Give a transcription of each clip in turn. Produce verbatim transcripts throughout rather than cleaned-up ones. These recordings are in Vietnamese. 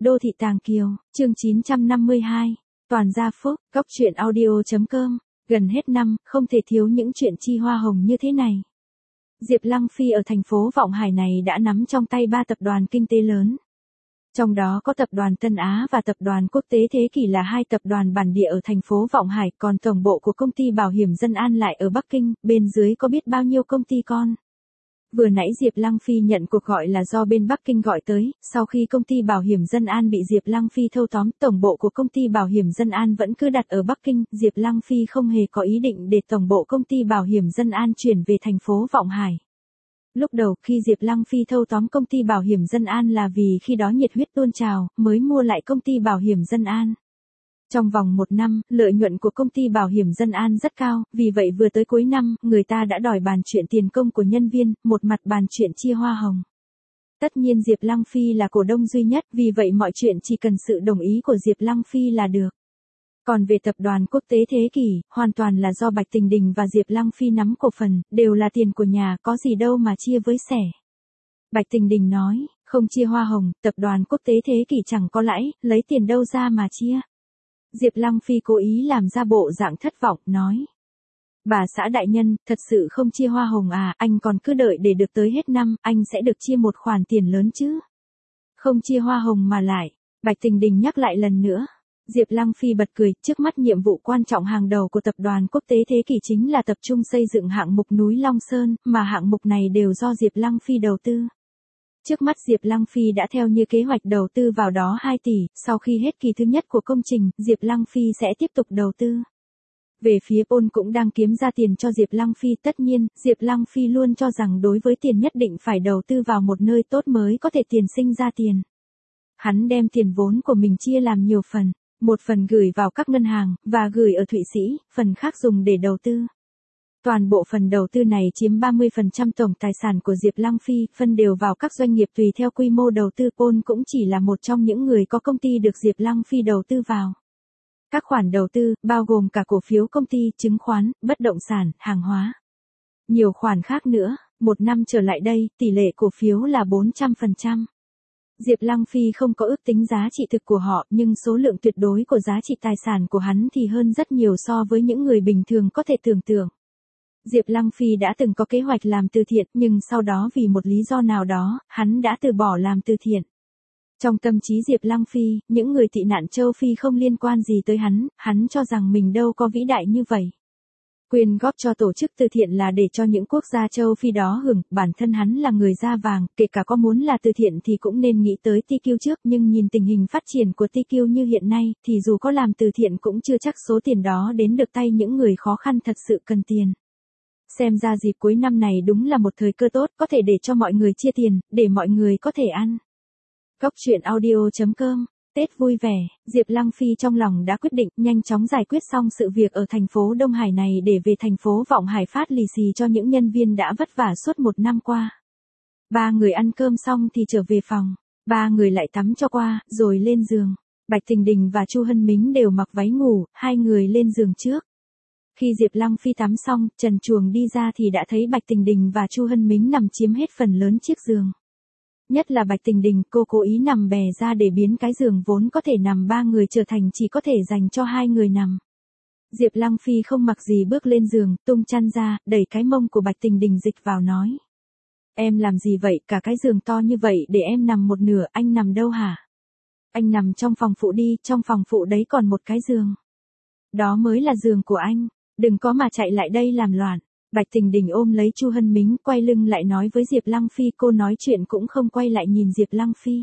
Đô thị Tàng Kiều, chương chín trăm năm mươi hai, Toàn gia phúc, góc truyện audio.com, gần hết năm, không thể thiếu những chuyện chi hoa hồng như thế này. Diệp Lăng Phi ở thành phố Vọng Hải này đã nắm trong tay ba tập đoàn kinh tế lớn. Trong đó có tập đoàn Tân Á và tập đoàn Quốc tế Thế Kỷ là hai tập đoàn bản địa ở thành phố Vọng Hải, còn tổng bộ của công ty bảo hiểm Dân An lại ở Bắc Kinh, bên dưới có biết bao nhiêu công ty con. Vừa nãy Diệp Lăng Phi nhận cuộc gọi là do bên Bắc Kinh gọi tới, sau khi công ty bảo hiểm Dân An bị Diệp Lăng Phi thâu tóm, tổng bộ của công ty bảo hiểm Dân An vẫn cứ đặt ở Bắc Kinh, Diệp Lăng Phi không hề có ý định để tổng bộ công ty bảo hiểm Dân An chuyển về thành phố Vọng Hải. Lúc đầu khi Diệp Lăng Phi thâu tóm công ty bảo hiểm Dân An là vì khi đó nhiệt huyết tuôn trào, mới mua lại công ty bảo hiểm Dân An. Trong vòng một năm, lợi nhuận của công ty bảo hiểm Dân An rất cao, vì vậy vừa tới cuối năm, người ta đã đòi bàn chuyện tiền công của nhân viên, một mặt bàn chuyện chia hoa hồng. Tất nhiên Diệp Lăng Phi là cổ đông duy nhất, vì vậy mọi chuyện chỉ cần sự đồng ý của Diệp Lăng Phi là được. Còn về tập đoàn Quốc tế Thế Kỷ, hoàn toàn là do Bạch Tình Đình và Diệp Lăng Phi nắm cổ phần, đều là tiền của nhà, có gì đâu mà chia với sẻ. Bạch Tình Đình nói, không chia hoa hồng, tập đoàn Quốc tế Thế Kỷ chẳng có lãi, lấy tiền đâu ra mà chia. Diệp Lăng Phi cố ý làm ra bộ dạng thất vọng, nói. Bà xã đại nhân, thật sự không chia hoa hồng à, anh còn cứ đợi để được tới hết năm, anh sẽ được chia một khoản tiền lớn chứ. Không chia hoa hồng mà lại, Bạch Tình Đình nhắc lại lần nữa. Diệp Lăng Phi bật cười, trước mắt nhiệm vụ quan trọng hàng đầu của tập đoàn Quốc tế Thế Kỷ chính là tập trung xây dựng hạng mục núi Long Sơn, mà hạng mục này đều do Diệp Lăng Phi đầu tư. Trước mắt Diệp Lăng Phi đã theo như kế hoạch đầu tư vào đó hai tỷ, sau khi hết kỳ thứ nhất của công trình, Diệp Lăng Phi sẽ tiếp tục đầu tư. Về phía Paul cũng đang kiếm ra tiền cho Diệp Lăng Phi, tất nhiên, Diệp Lăng Phi luôn cho rằng đối với tiền nhất định phải đầu tư vào một nơi tốt mới có thể tiền sinh ra tiền. Hắn đem tiền vốn của mình chia làm nhiều phần, một phần gửi vào các ngân hàng, và gửi ở Thụy Sĩ, phần khác dùng để đầu tư. Toàn bộ phần đầu tư này chiếm ba mươi phần trăm tổng tài sản của Diệp Lăng Phi, phân đều vào các doanh nghiệp tùy theo quy mô đầu tư. Paul cũng chỉ là một trong những người có công ty được Diệp Lăng Phi đầu tư vào. Các khoản đầu tư, bao gồm cả cổ phiếu công ty, chứng khoán, bất động sản, hàng hóa. Nhiều khoản khác nữa, một năm trở lại đây, tỷ lệ cổ phiếu là bốn trăm phần trăm. Diệp Lăng Phi không có ước tính giá trị thực của họ, nhưng số lượng tuyệt đối của giá trị tài sản của hắn thì hơn rất nhiều so với những người bình thường có thể tưởng tượng. Diệp Lăng Phi đã từng có kế hoạch làm từ thiện, nhưng sau đó vì một lý do nào đó, hắn đã từ bỏ làm từ thiện. Trong tâm trí Diệp Lăng Phi, những người tị nạn châu Phi không liên quan gì tới hắn, hắn cho rằng mình đâu có vĩ đại như vậy. Quyên góp cho tổ chức từ thiện là để cho những quốc gia châu Phi đó hưởng, bản thân hắn là người da vàng, kể cả có muốn là từ thiện thì cũng nên nghĩ tới tê quy trước, nhưng nhìn tình hình phát triển của tê quy như hiện nay, thì dù có làm từ thiện cũng chưa chắc số tiền đó đến được tay những người khó khăn thật sự cần tiền. Xem ra dịp cuối năm này đúng là một thời cơ tốt, có thể để cho mọi người chia tiền, để mọi người có thể ăn. Góc truyện audio.com, Tết vui vẻ, Diệp Lăng Phi trong lòng đã quyết định nhanh chóng giải quyết xong sự việc ở thành phố Đông Hải này để về thành phố Vọng Hải phát lì xì cho những nhân viên đã vất vả suốt một năm qua. Ba người ăn cơm xong thì trở về phòng, ba người lại tắm cho qua, rồi lên giường. Bạch Tình Đình và Chu Hân Mính đều mặc váy ngủ, hai người lên giường trước. Khi Diệp Lăng Phi tắm xong, trần truồng đi ra thì đã thấy Bạch Tình Đình và Chu Hân Mính nằm chiếm hết phần lớn chiếc giường. Nhất là Bạch Tình Đình, cô cố ý nằm bè ra để biến cái giường vốn có thể nằm ba người trở thành chỉ có thể dành cho hai người nằm. Diệp Lăng Phi không mặc gì bước lên giường, tung chăn ra, đẩy cái mông của Bạch Tình Đình dịch vào nói. Em làm gì vậy, cả cái giường to như vậy để em nằm một nửa, anh nằm đâu hả? Anh nằm trong phòng phụ đi, trong phòng phụ đấy còn một cái giường. Đó mới là giường của anh, đừng có mà chạy lại đây làm loạn. Bạch Tình Đình ôm lấy Chu Hân Mính, quay lưng lại nói với Diệp Lăng Phi, cô nói chuyện cũng không quay lại nhìn Diệp Lăng Phi.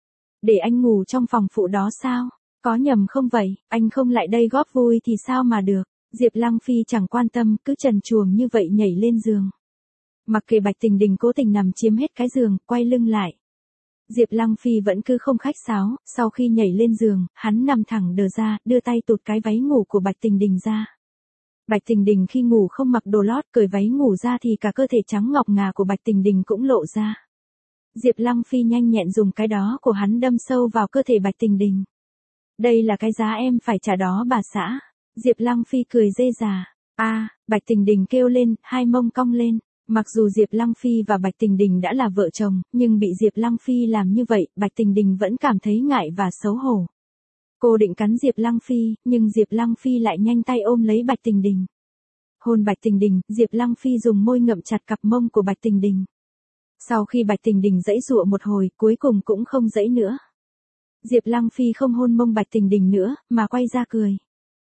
Để anh ngủ trong phòng phụ đó sao? Có nhầm không vậy, anh không lại đây góp vui thì sao mà được. Diệp Lăng Phi chẳng quan tâm, cứ trần truồng như vậy nhảy lên giường. Mặc kệ Bạch Tình Đình cố tình nằm chiếm hết cái giường, quay lưng lại. Diệp Lăng Phi vẫn cứ không khách sáo, sau khi nhảy lên giường, hắn nằm thẳng đờ ra, đưa tay tụt cái váy ngủ của Bạch Tình Đình ra. Bạch Tình Đình khi ngủ không mặc đồ lót, cởi váy ngủ ra thì cả cơ thể trắng ngọc ngà của Bạch Tình Đình cũng lộ ra. Diệp Lăng Phi nhanh nhẹn dùng cái đó của hắn đâm sâu vào cơ thể Bạch Tình Đình. Đây là cái giá em phải trả đó bà xã. Diệp Lăng Phi cười rê rà. A, Bạch Tình Đình kêu lên, hai mông cong lên. Mặc dù Diệp Lăng Phi và Bạch Tình Đình đã là vợ chồng, nhưng bị Diệp Lăng Phi làm như vậy, Bạch Tình Đình vẫn cảm thấy ngại và xấu hổ. Cô định cắn Diệp Lăng Phi, nhưng Diệp Lăng Phi lại nhanh tay ôm lấy Bạch Tình Đình. Hôn Bạch Tình Đình, Diệp Lăng Phi dùng môi ngậm chặt cặp mông của Bạch Tình Đình. Sau khi Bạch Tình Đình giãy giụa một hồi, cuối cùng cũng không giãy nữa. Diệp Lăng Phi không hôn mông Bạch Tình Đình nữa, mà quay ra cười.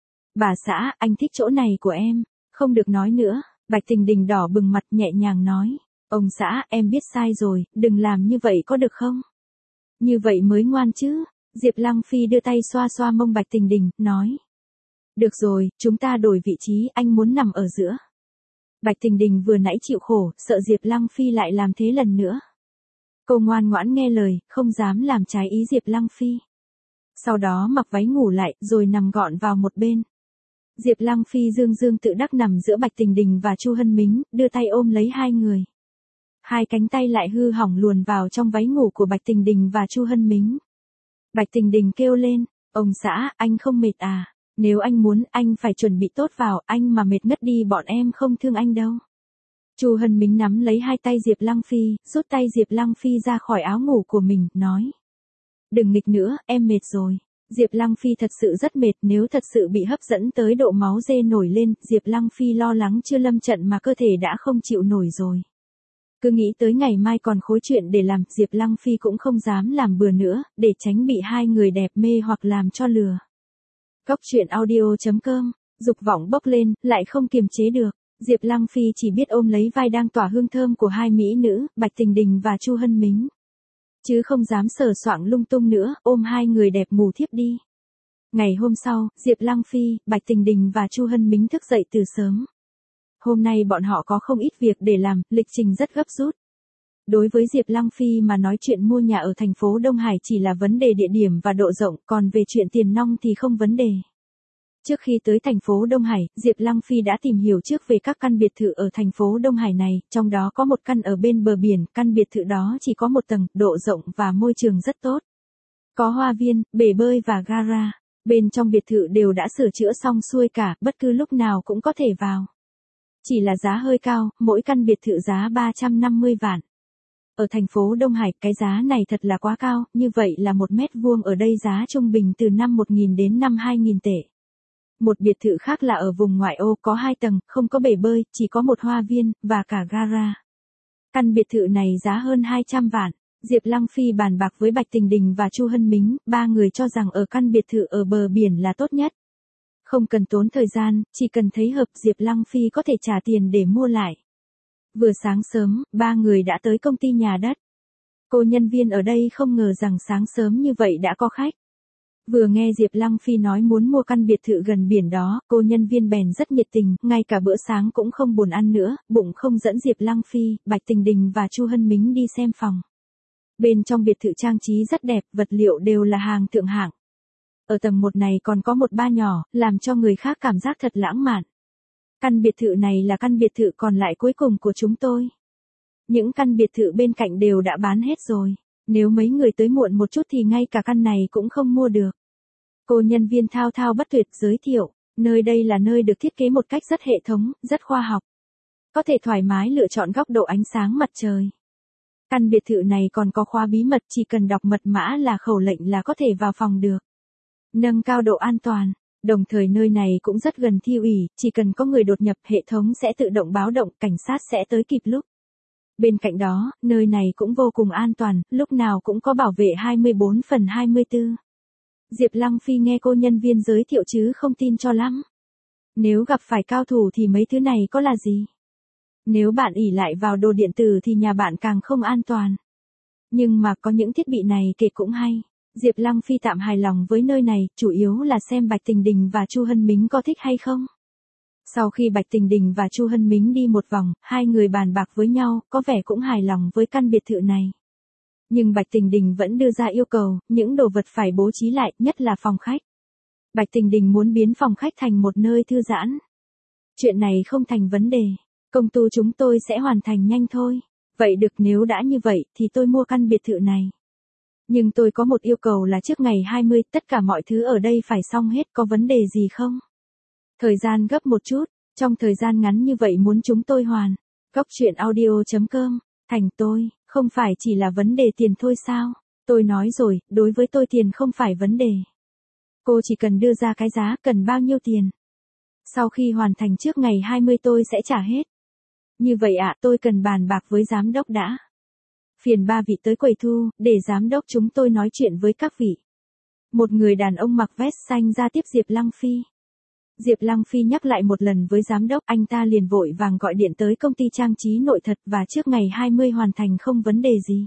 Bà xã, anh thích chỗ này của em, không được nói nữa. Bạch Tình Đình đỏ bừng mặt nhẹ nhàng nói. Ông xã, em biết sai rồi, đừng làm như vậy có được không? Như vậy mới ngoan chứ. Diệp Lăng Phi đưa tay xoa xoa mông Bạch Tình Đình, nói. Được rồi, chúng ta đổi vị trí, anh muốn nằm ở giữa. Bạch Tình Đình vừa nãy chịu khổ, sợ Diệp Lăng Phi lại làm thế lần nữa. Cô ngoan ngoãn nghe lời, không dám làm trái ý Diệp Lăng Phi. Sau đó mặc váy ngủ lại, rồi nằm gọn vào một bên. Diệp Lăng Phi dương dương tự đắc nằm giữa Bạch Tình Đình và Chu Hân Mính, đưa tay ôm lấy hai người. Hai cánh tay lại hư hỏng luồn vào trong váy ngủ của Bạch Tình Đình và Chu Hân Mính. Bạch Tình Đình kêu lên, ông xã, anh không mệt à? Nếu anh muốn, anh phải chuẩn bị tốt vào, anh mà mệt ngất đi bọn em không thương anh đâu. Chu Hân Mính nắm lấy hai tay Diệp Lăng Phi, rút tay Diệp Lăng Phi ra khỏi áo ngủ của mình, nói. Đừng nghịch nữa, em mệt rồi. Diệp Lăng Phi thật sự rất mệt, nếu thật sự bị hấp dẫn tới độ máu dê nổi lên, Diệp Lăng Phi lo lắng chưa lâm trận mà cơ thể đã không chịu nổi rồi. Cứ nghĩ tới ngày mai còn khối chuyện để làm, Diệp Lăng Phi cũng không dám làm bừa nữa, để tránh bị hai người đẹp mê hoặc làm cho lừa. Cóc truyện audio chấm com, dục vọng bốc lên, lại không kiềm chế được. Diệp Lăng Phi chỉ biết ôm lấy vai đang tỏa hương thơm của hai mỹ nữ, Bạch Tình Đình và Chu Hân Mính. Chứ không dám sờ soạng lung tung nữa, ôm hai người đẹp ngủ thiếp đi. Ngày hôm sau, Diệp Lăng Phi, Bạch Tình Đình và Chu Hân Mính thức dậy từ sớm. Hôm nay bọn họ có không ít việc để làm, lịch trình rất gấp rút. Đối với Diệp Lăng Phi mà nói chuyện mua nhà ở thành phố Đông Hải chỉ là vấn đề địa điểm và độ rộng, còn về chuyện tiền nong thì không vấn đề. Trước khi tới thành phố Đông Hải, Diệp Lăng Phi đã tìm hiểu trước về các căn biệt thự ở thành phố Đông Hải này, trong đó có một căn ở bên bờ biển, căn biệt thự đó chỉ có một tầng, độ rộng và môi trường rất tốt. Có hoa viên, bể bơi và gara. Bên trong biệt thự đều đã sửa chữa xong xuôi cả, bất cứ lúc nào cũng có thể vào. Chỉ là giá hơi cao, mỗi căn biệt thự giá ba trăm năm mươi vạn. Ở thành phố Đông Hải, cái giá này thật là quá cao, như vậy là một mét vuông ở đây giá trung bình từ năm một nghìn đến năm hai nghìn tệ. Một biệt thự khác là ở vùng ngoại ô, có hai tầng, không có bể bơi, chỉ có một hoa viên, và cả gara. Căn biệt thự này giá hơn hai trăm vạn. Diệp Lăng Phi bàn bạc với Bạch Tình Đình và Chu Hân Mính, ba người cho rằng ở căn biệt thự ở bờ biển là tốt nhất. Không cần tốn thời gian, chỉ cần thấy hợp, Diệp Lăng Phi có thể trả tiền để mua lại. Vừa sáng sớm, ba người đã tới công ty nhà đất. Cô nhân viên ở đây không ngờ rằng sáng sớm như vậy đã có khách. Vừa nghe Diệp Lăng Phi nói muốn mua căn biệt thự gần biển đó, cô nhân viên bèn rất nhiệt tình, ngay cả bữa sáng cũng không buồn ăn nữa, bụng không dẫn Diệp Lăng Phi, Bạch Tình Đình và Chu Hân Mính đi xem phòng. Bên trong biệt thự trang trí rất đẹp, vật liệu đều là hàng thượng hạng. Ở tầng một này còn có một bar nhỏ, làm cho người khác cảm giác thật lãng mạn. Căn biệt thự này là căn biệt thự còn lại cuối cùng của chúng tôi. Những căn biệt thự bên cạnh đều đã bán hết rồi. Nếu mấy người tới muộn một chút thì ngay cả căn này cũng không mua được. Cô nhân viên thao thao bất tuyệt giới thiệu, nơi đây là nơi được thiết kế một cách rất hệ thống, rất khoa học. Có thể thoải mái lựa chọn góc độ ánh sáng mặt trời. Căn biệt thự này còn có khóa bí mật, chỉ cần đọc mật mã là khẩu lệnh là có thể vào phòng được. Nâng cao độ an toàn, đồng thời nơi này cũng rất gần thị ủy, chỉ cần có người đột nhập hệ thống sẽ tự động báo động, cảnh sát sẽ tới kịp lúc. Bên cạnh đó, nơi này cũng vô cùng an toàn, lúc nào cũng có bảo vệ hai mươi bốn phần hai mươi tư. Diệp Lăng Phi nghe cô nhân viên giới thiệu chứ không tin cho lắm. Nếu gặp phải cao thủ thì mấy thứ này có là gì? Nếu bạn ỷ lại vào đồ điện tử thì nhà bạn càng không an toàn. Nhưng mà có những thiết bị này kể cũng hay. Diệp Lăng Phi tạm hài lòng với nơi này, chủ yếu là xem Bạch Tình Đình và Chu Hân Mính có thích hay không. Sau khi Bạch Tình Đình và Chu Hân Mính đi một vòng, hai người bàn bạc với nhau, có vẻ cũng hài lòng với căn biệt thự này. Nhưng Bạch Tình Đình vẫn đưa ra yêu cầu, những đồ vật phải bố trí lại, nhất là phòng khách. Bạch Tình Đình muốn biến phòng khách thành một nơi thư giãn. Chuyện này không thành vấn đề, công tu chúng tôi sẽ hoàn thành nhanh thôi. Vậy được, nếu đã như vậy, thì tôi mua căn biệt thự này. Nhưng tôi có một yêu cầu là trước ngày hai mươi, tất cả mọi thứ ở đây phải xong hết, có vấn đề gì không? Thời gian gấp một chút, trong thời gian ngắn như vậy muốn chúng tôi hoàn. Góc chuyện audio chấm com, Thành tôi, không phải chỉ là vấn đề tiền thôi sao? Tôi nói rồi, đối với tôi tiền không phải vấn đề. Cô chỉ cần đưa ra cái giá cần bao nhiêu tiền. Sau khi hoàn thành trước ngày hai mươi tôi sẽ trả hết. Như vậy ạ, tôi cần bàn bạc với giám đốc đã. Phiền ba vị tới quầy thu, để giám đốc chúng tôi nói chuyện với các vị. Một người đàn ông mặc vest xanh ra tiếp Diệp Lăng Phi. Diệp Lăng Phi nhắc lại một lần với giám đốc, anh ta liền vội vàng gọi điện tới công ty trang trí nội thật và trước ngày hai mươi hoàn thành không vấn đề gì.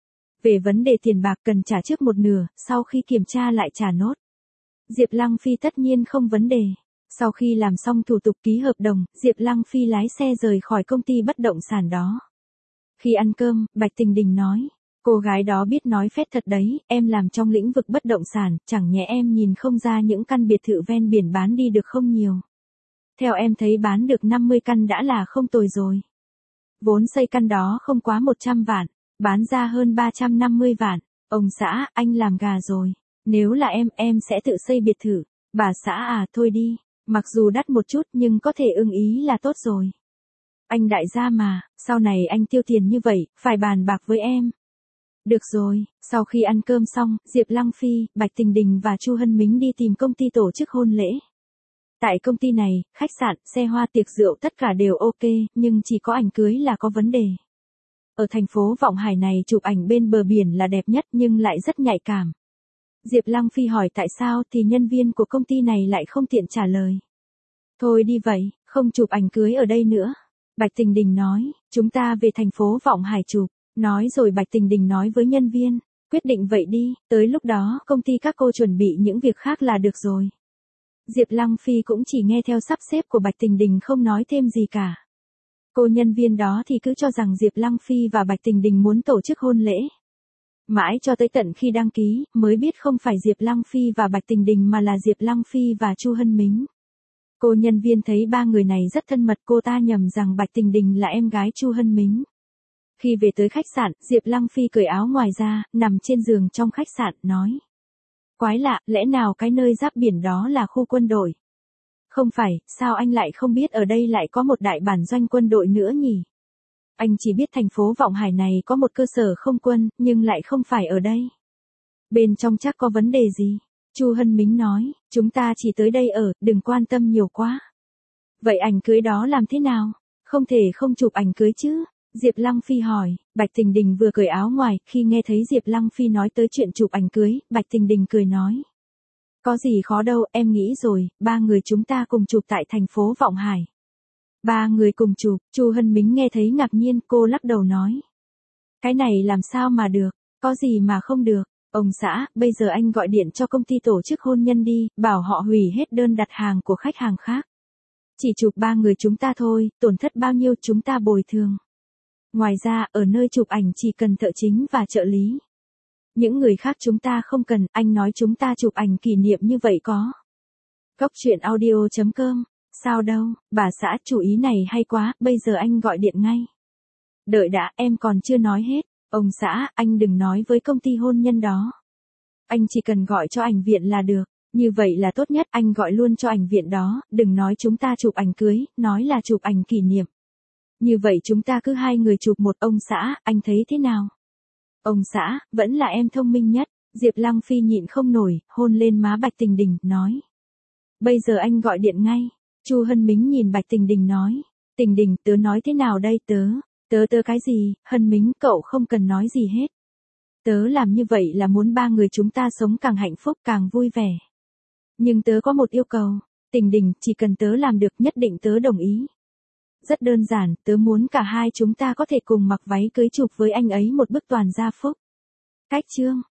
Về vấn đề tiền bạc cần trả trước một nửa, sau khi kiểm tra lại trả nốt. Diệp Lăng Phi tất nhiên không vấn đề. Sau khi làm xong thủ tục ký hợp đồng, Diệp Lăng Phi lái xe rời khỏi công ty bất động sản đó. Khi ăn cơm, Bạch Tình Đình nói, cô gái đó biết nói phét thật đấy, em làm trong lĩnh vực bất động sản, chẳng nhẽ em nhìn không ra những căn biệt thự ven biển bán đi được không nhiều. Theo em thấy bán được năm mươi căn đã là không tồi rồi. Vốn xây căn đó không quá một trăm vạn, bán ra hơn ba trăm năm mươi vạn. Ông xã, anh làm gà rồi. Nếu là em, em sẽ tự xây biệt thự. Bà xã à, thôi đi. Mặc dù đắt một chút nhưng có thể ưng ý là tốt rồi. Anh đại gia mà, sau này anh tiêu tiền như vậy, phải bàn bạc với em. Được rồi, sau khi ăn cơm xong, Diệp Lăng Phi, Bạch Tình Đình và Chu Hân Mính đi tìm công ty tổ chức hôn lễ. Tại công ty này, khách sạn, xe hoa tiệc rượu tất cả đều ok, nhưng chỉ có ảnh cưới là có vấn đề. Ở thành phố Vọng Hải này chụp ảnh bên bờ biển là đẹp nhất nhưng lại rất nhạy cảm. Diệp Lăng Phi hỏi tại sao thì nhân viên của công ty này lại không tiện trả lời. Thôi đi vậy, không chụp ảnh cưới ở đây nữa. Bạch Tình Đình nói, chúng ta về thành phố Vọng Hải chụp. Nói rồi Bạch Tình Đình nói với nhân viên, quyết định vậy đi, tới lúc đó công ty các cô chuẩn bị những việc khác là được rồi. Diệp Lăng Phi cũng chỉ nghe theo sắp xếp của Bạch Tình Đình không nói thêm gì cả. Cô nhân viên đó thì cứ cho rằng Diệp Lăng Phi và Bạch Tình Đình muốn tổ chức hôn lễ. Mãi cho tới tận khi đăng ký, mới biết không phải Diệp Lăng Phi và Bạch Tình Đình mà là Diệp Lăng Phi và Chu Hân Mính. Cô nhân viên thấy ba người này rất thân mật, cô ta nhầm rằng Bạch Tình Đình là em gái Chu Hân Mính. Khi về tới khách sạn, Diệp Lăng Phi cởi áo ngoài ra, nằm trên giường trong khách sạn, nói. Quái lạ, lẽ nào cái nơi giáp biển đó là khu quân đội? Không phải, sao anh lại không biết ở đây lại có một đại bản doanh quân đội nữa nhỉ? Anh chỉ biết thành phố Vọng Hải này có một cơ sở không quân, nhưng lại không phải ở đây. Bên trong chắc có vấn đề gì? Chu Hân Mính nói, chúng ta chỉ tới đây ở, đừng quan tâm nhiều quá. Vậy ảnh cưới đó làm thế nào? Không thể không chụp ảnh cưới chứ? Diệp Lăng Phi hỏi. Bạch Tình Đình vừa cởi áo ngoài, khi nghe thấy Diệp Lăng Phi nói tới chuyện chụp ảnh cưới, Bạch Tình Đình cười nói. Có gì khó đâu, em nghĩ rồi, ba người chúng ta cùng chụp tại thành phố Vọng Hải. Ba người cùng chụp, Chu Hân Mính nghe thấy ngạc nhiên, cô lắc đầu nói. Cái này làm sao mà được, có gì mà không được. Ông xã, bây giờ anh gọi điện cho công ty tổ chức hôn nhân đi, bảo họ hủy hết đơn đặt hàng của khách hàng khác. Chỉ chụp ba người chúng ta thôi, tổn thất bao nhiêu chúng ta bồi thường. Ngoài ra, ở nơi chụp ảnh chỉ cần thợ chính và trợ lý. Những người khác chúng ta không cần, anh nói chúng ta chụp ảnh kỷ niệm như vậy có. Góc chuyện audio chấm com, sao đâu, bà xã chủ ý này hay quá, bây giờ anh gọi điện ngay. Đợi đã, em còn chưa nói hết. Ông xã, anh đừng nói với công ty hôn nhân đó. Anh chỉ cần gọi cho ảnh viện là được. Như vậy là tốt nhất, anh gọi luôn cho ảnh viện đó, đừng nói chúng ta chụp ảnh cưới, nói là chụp ảnh kỷ niệm. Như vậy chúng ta cứ hai người chụp một. Ông xã, anh thấy thế nào? Ông xã, vẫn là em thông minh nhất. Diệp Lăng Phi nhịn không nổi, hôn lên má Bạch Tình Đình, nói. Bây giờ anh gọi điện ngay. Chu Hân Mính nhìn Bạch Tình Đình nói. Tình Đình, tớ nói thế nào đây tớ? Tớ tớ cái gì, Hân Mính, cậu không cần nói gì hết. Tớ làm như vậy là muốn ba người chúng ta sống càng hạnh phúc càng vui vẻ. Nhưng tớ có một yêu cầu. Tình Đình, chỉ cần tớ làm được nhất định tớ đồng ý. Rất đơn giản, tớ muốn cả hai chúng ta có thể cùng mặc váy cưới chụp với anh ấy một bức toàn gia phúc. Cách chương.